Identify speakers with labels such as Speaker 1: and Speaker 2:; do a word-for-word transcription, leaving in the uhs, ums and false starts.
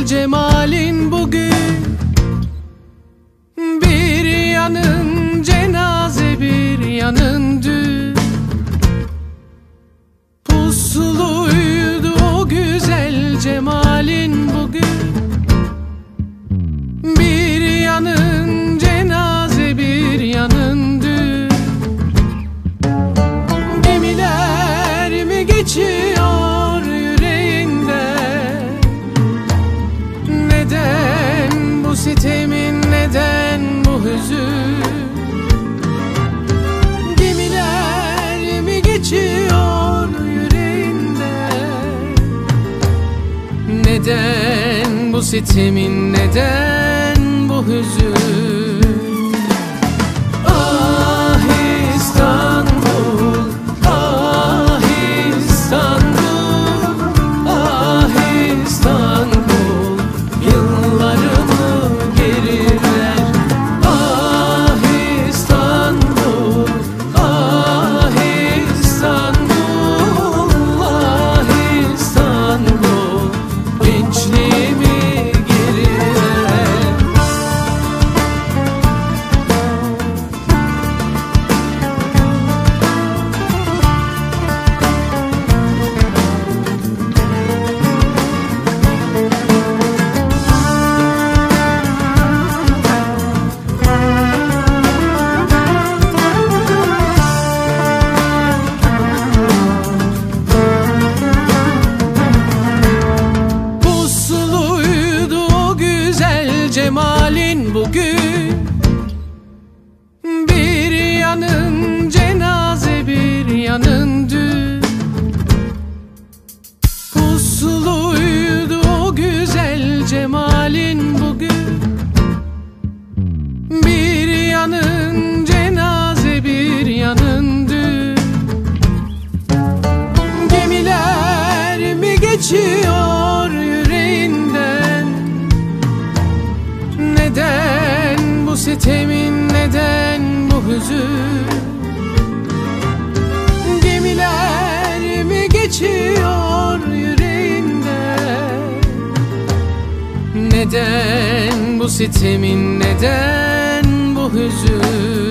Speaker 1: güzel cemalin bugün. Bir yanın cenaze, bir yanın düğün. Pusuluydu o güzel cemalin bugün. Bir yanın cenaze, bir yanın düğün. Gemiler mi geçiyor yüreğinde? Neden bu sitemin, neden bu hüzün? Gemiler mi geçiyor yüreğinde? Neden bu sitemin, neden bu hüzün? Ah İstanbul, ah İstanbul, ah İstanbul, yıllarımı geri ver. Ah İstanbul, ah İstanbul, ah İstanbul, gençliğimi geri ver. Pusuluydu o güzel cemalin bugün. Bir yanın cenaze, bir yanın düğün. Pusuluydu o güzel cemalin bugün. Bir yanın cenaze, bir yanın düğün. Gemiler mi geçiyor yüreğinden? Neden bu sitemin, neden bu hüzün? Gemiler mi geçiyor yüreğinden? Neden bu sitemin, neden bu hüzün?